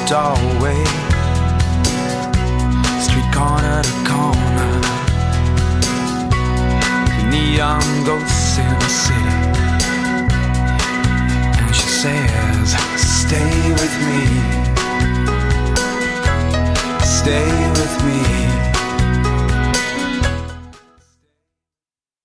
doorway, street corner to corner, neon ghosts in the city. And she says, stay with me.